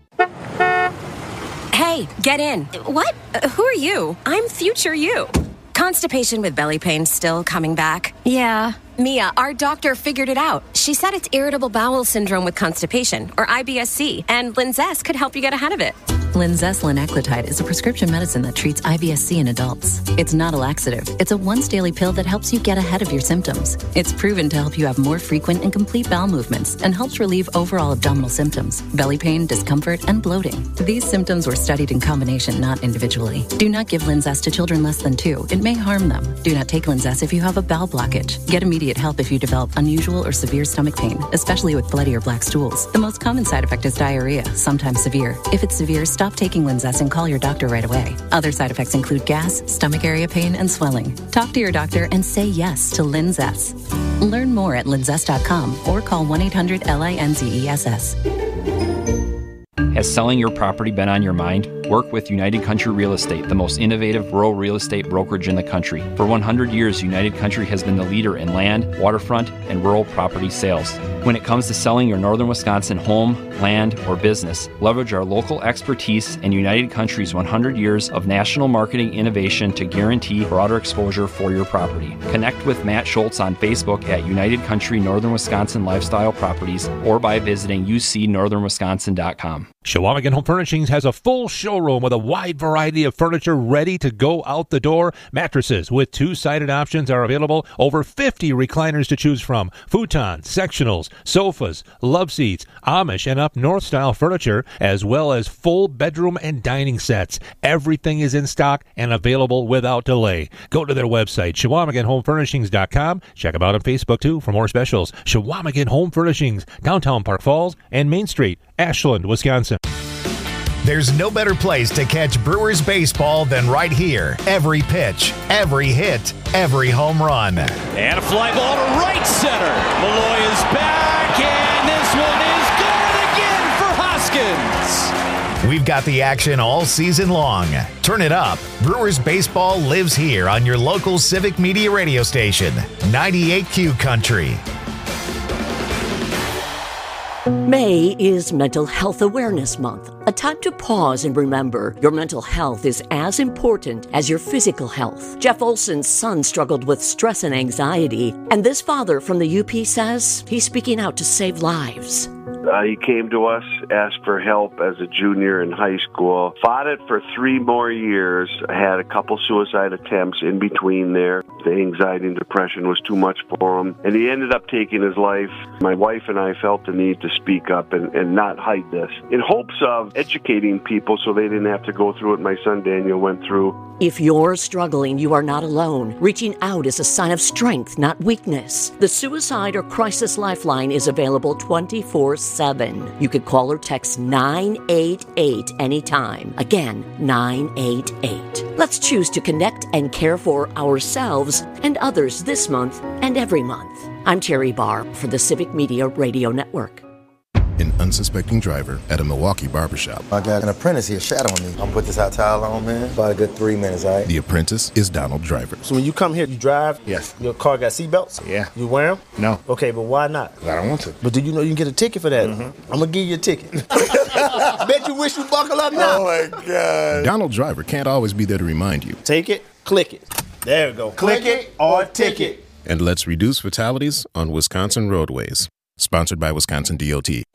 Hey, get in. What? Uh, who are you? I'm future you. Constipation with belly pain still coming back? Yeah. Mia, our doctor figured it out. She said it's irritable bowel syndrome with constipation, or I B S C, and Linzess could help you get ahead of it. Linzess linaclotide is a prescription medicine that treats I B S C in adults. It's not a laxative. It's a once-daily pill that helps you get ahead of your symptoms. It's proven to help you have more frequent and complete bowel movements and helps relieve overall abdominal symptoms, belly pain, discomfort, and bloating. These symptoms were studied in combination, not individually. Do not give Linzess to children less than two. It may harm them. Do not take Linzess if you have a bowel blockage. Get immediate help if you develop unusual or severe stomach pain, especially with bloody or black stools. The most common side effect is diarrhea, sometimes severe. If it's severe, stop taking Linzess and call your doctor right away. Other side effects include gas, stomach area pain, and swelling. Talk to your doctor and say yes to Linzess. Learn more at linzess dot com or call one eight hundred L I N Z E S S. Has selling your property been on your mind? Work with United Country Real Estate, the most innovative rural real estate brokerage in the country. For one hundred years, United Country has been the leader in land, waterfront, and rural property sales. When it comes to selling your northern Wisconsin home, land, or business, leverage our local expertise and United Country's one hundred years of national marketing innovation to guarantee broader exposure for your property. Connect with Matt Schultz on Facebook at United Country Northern Wisconsin Lifestyle Properties or by visiting u c northern wisconsin dot com. Shawamigan Home Furnishings has a full show showroom with a wide variety of furniture ready to go out the door. Mattresses with two-sided options are available. Over fifty recliners to choose from. Futons, sectionals, sofas, love seats, Amish and up north style furniture, as well as full bedroom and dining sets. Everything is in stock and available without delay. Go to their website, Shawamigan Home Furnishings dot com. Check them out on Facebook too for more specials. Shawamigan Home Furnishings, downtown Park Falls and Main Street, Ashland, Wisconsin. There's no better place to catch Brewers baseball than right here. Every pitch, every hit, every home run. And a fly ball to right center. Malloy is back, and this one is gone again for Hoskins. We've got the action all season long. Turn it up. Brewers baseball lives here on your local Civic Media radio station, ninety-eight Q Country. May is Mental Health Awareness Month, a time to pause and remember your mental health is as important as your physical health. Jeff Olson's son struggled with stress and anxiety, and this father from the U P says he's speaking out to save lives. Uh, he came to us, asked for help as a junior in high school, fought it for three more years, had a couple suicide attempts in between there. The anxiety and depression was too much for him, and he ended up taking his life. My wife and I felt the need to speak up and, and not hide this, in hopes of educating people so they didn't have to go through what my son Daniel went through. If you're struggling, you are not alone. Reaching out is a sign of strength, not weakness. The Suicide or Crisis Lifeline is available twenty-four seven. You could call or text nine eight eight anytime. Again, nine eight eight. Let's choose to connect and care for ourselves and others this month and every month. I'm Terry Barr for the Civic Media Radio Network. An unsuspecting driver at a Milwaukee barbershop. I got an apprentice here shadowing me. I'm gonna put this hot towel on, man. About a good three minutes, all right? The apprentice is Donald Driver. So when you come here, you drive? Yes. Your car got seatbelts? Yeah. You wear them? No. Okay, but why not? I don't want to. But do you know you can get a ticket for that? Mm-hmm. I'm gonna give you a ticket. Bet you wish you buckle up now. Oh my God. Donald Driver can't always be there to remind you. Take it, click it. There we go. Click, click it or ticket. And let's reduce fatalities on Wisconsin roadways. Sponsored by Wisconsin D O T.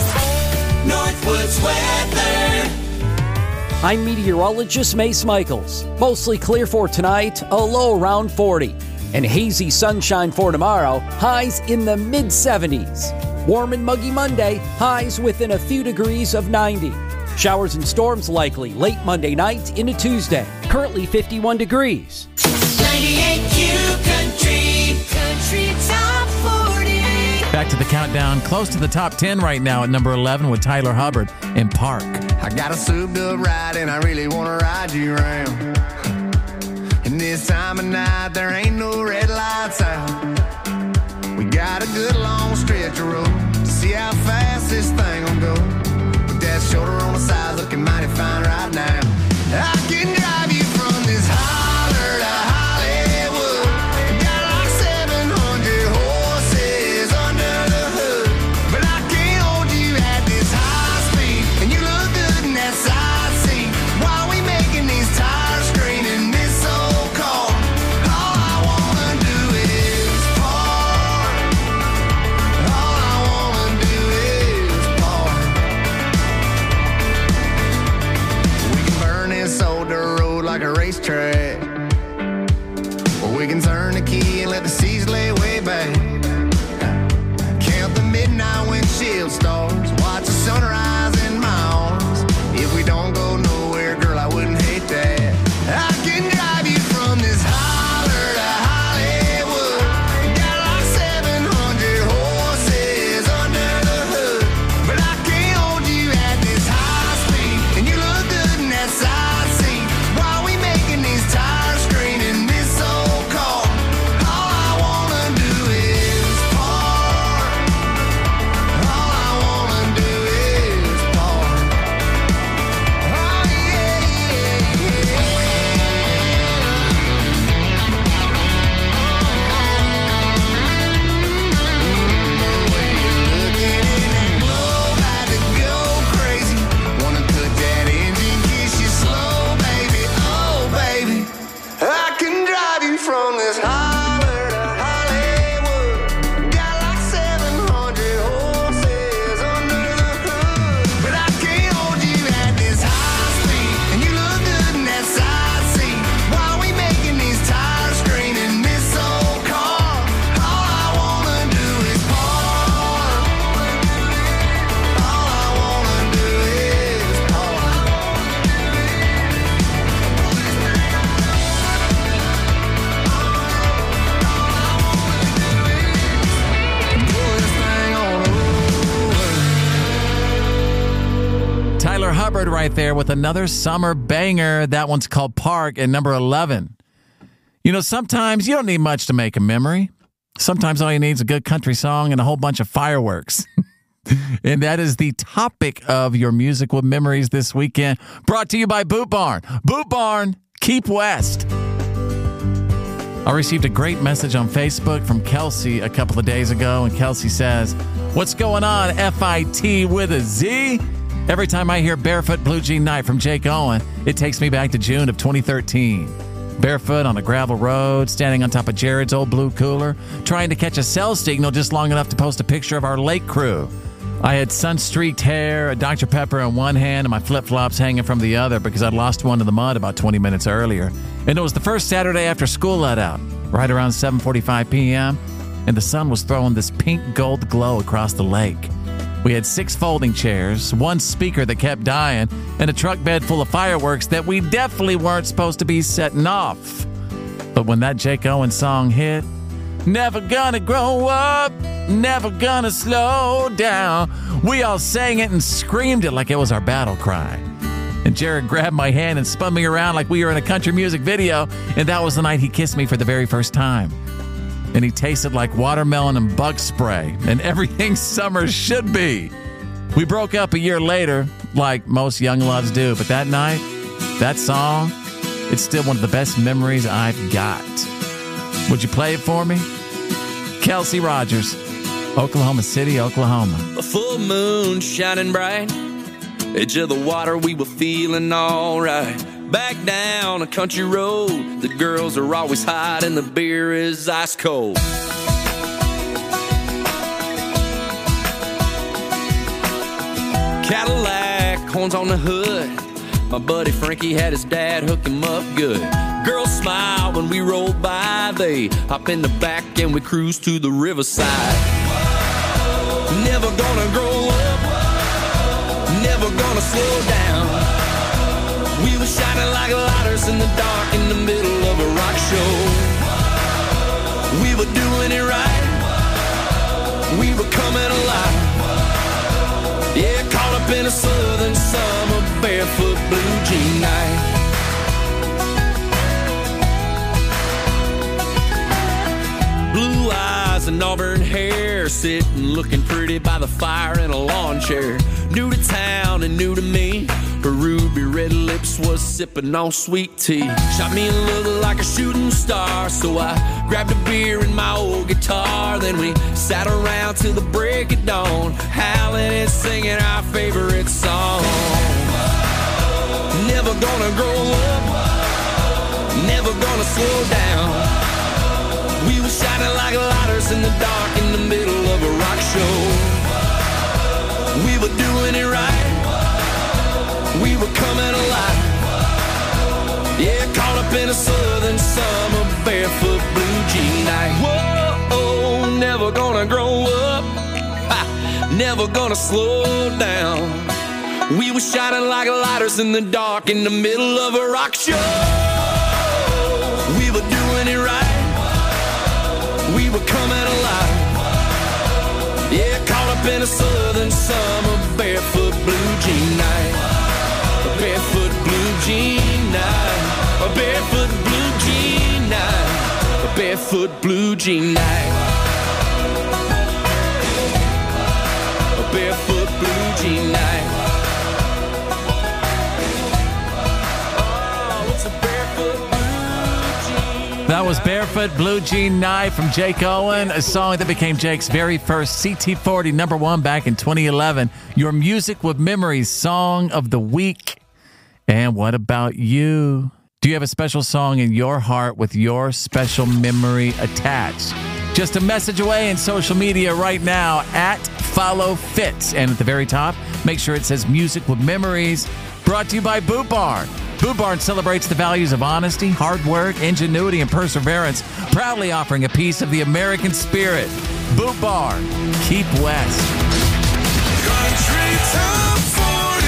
Northwoods weather. I'm meteorologist Mace Michaels. Mostly clear for tonight, a low around forty. And hazy sunshine for tomorrow, highs in the mid seventies. Warm and muggy Monday, highs within a few degrees of ninety. Showers and storms likely late Monday night into Tuesday. Currently fifty-one degrees. ninety-eight Q Country. Country Top forty. Back to the countdown, close to the top ten right now at number eleven with Tyler Hubbard in Park. I got a souped up ride and I really want to ride you around. And this time of night there ain't no red lights out. We got a good long stretch of road to see how fast this thing will go. With that shoulder on the side looking mighty fine right now. I can drive you from this holler to Hollywood. Got like seven hundred horses under the hood. But I can't hold you at this high speed. And you look good in that side seat. While we making these tires scream in this old car. All I wanna do is park. All I wanna do is park. Hubbard right there with another summer banger. That one's called Park at number eleven. You know, sometimes you don't need much to make a memory. Sometimes all you need is a good country song and a whole bunch of fireworks. And that is the topic of your Music with Memories this weekend. Brought to you by Boot Barn. Boot Barn, keep west. I received a great message on Facebook from Kelsey a couple of days ago, and Kelsey says, "What's going on, F I T with a Z? Every time I hear Barefoot Blue Jean Night from Jake Owen, it takes me back to June of twenty thirteen. Barefoot on a gravel road, standing on top of Jared's old blue cooler, trying to catch a cell signal just long enough to post a picture of our lake crew. I had sun-streaked hair, a Doctor Pepper in one hand, and my flip-flops hanging from the other because I'd lost one in the mud about twenty minutes earlier. And it was the first Saturday after school let out, right around seven forty-five p.m., and the sun was throwing this pink gold glow across the lake. We had six folding chairs, one speaker that kept dying, and a truck bed full of fireworks that we definitely weren't supposed to be setting off. But when that Jake Owen song hit, never gonna grow up, never gonna slow down, we all sang it and screamed it like it was our battle cry. And Jared grabbed my hand and spun me around like we were in a country music video, and that was the night he kissed me for the very first time. And he tasted like watermelon and bug spray, and everything summer should be. We broke up a year later, like most young loves do, but that night, that song, it's still one of the best memories I've got. Would you play it for me? Kelsey Rogers, Oklahoma City, Oklahoma. A full moon shining bright, edge of the water, we were feeling all right. Back down a country road, the girls are always hot and the beer is ice cold. Cadillac, horns on the hood, my buddy Frankie had his dad hook him up good. Girls smile when we roll by, they hop in the back and we cruise to the riverside. Never gonna grow up, never gonna slow down. We were shining like lighters in the dark in the middle of a rock show. We were doing it right, we were coming alive. Yeah, caught up in a southern summer, barefoot blue jean night. Blue eyes and auburn hair, sitting looking pretty by the fire in a lawn chair. New to town and new to me, her ruby red lips was sipping on sweet tea. Shot me a look like a shooting star, so I grabbed a beer and my old guitar. Then we sat around till the break of dawn, howling and singing our favorite song. Never gonna grow up, never gonna slow down. We were shining like lighters in the dark in the middle of a rock show. We were doing it right, we were coming alive. Yeah, caught up in a southern summer, barefoot blue jean night. Whoa, never gonna grow up, ha, never gonna slow down. We were shining like lighters in the dark in the middle of a rock show. We were doing it right, we were coming alive. Yeah, caught up in a southern summer, barefoot blue jean night. A barefoot blue jean night. A barefoot blue jean night. A barefoot blue jean night. A barefoot blue jean night. Oh, it's a barefoot blue jean. That was Barefoot Blue Jean Night from Jake Owen, a song that became Jake's very first C T forty number one back in twenty eleven. Your Music with Memories song of the week. And what about you? Do you have a special song in your heart with your special memory attached? Just a message away in social media right now at Follow Fits. And at the very top, make sure it says Music with Memories. Brought to you by Boot Barn. Boot Barn celebrates the values of honesty, hard work, ingenuity, and perseverance, proudly offering a piece of the American spirit. Boot Barn, keep west. Country Top forty.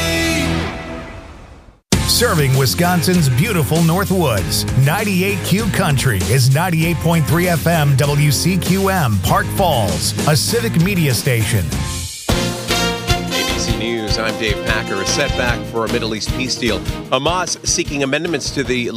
Serving Wisconsin's beautiful Northwoods, ninety-eight Q Country is ninety-eight point three F M W C Q M, Park Falls, a civic media station. A B C News I'm Dave Packer. A setback for a Middle East peace deal. Hamas seeking amendments to the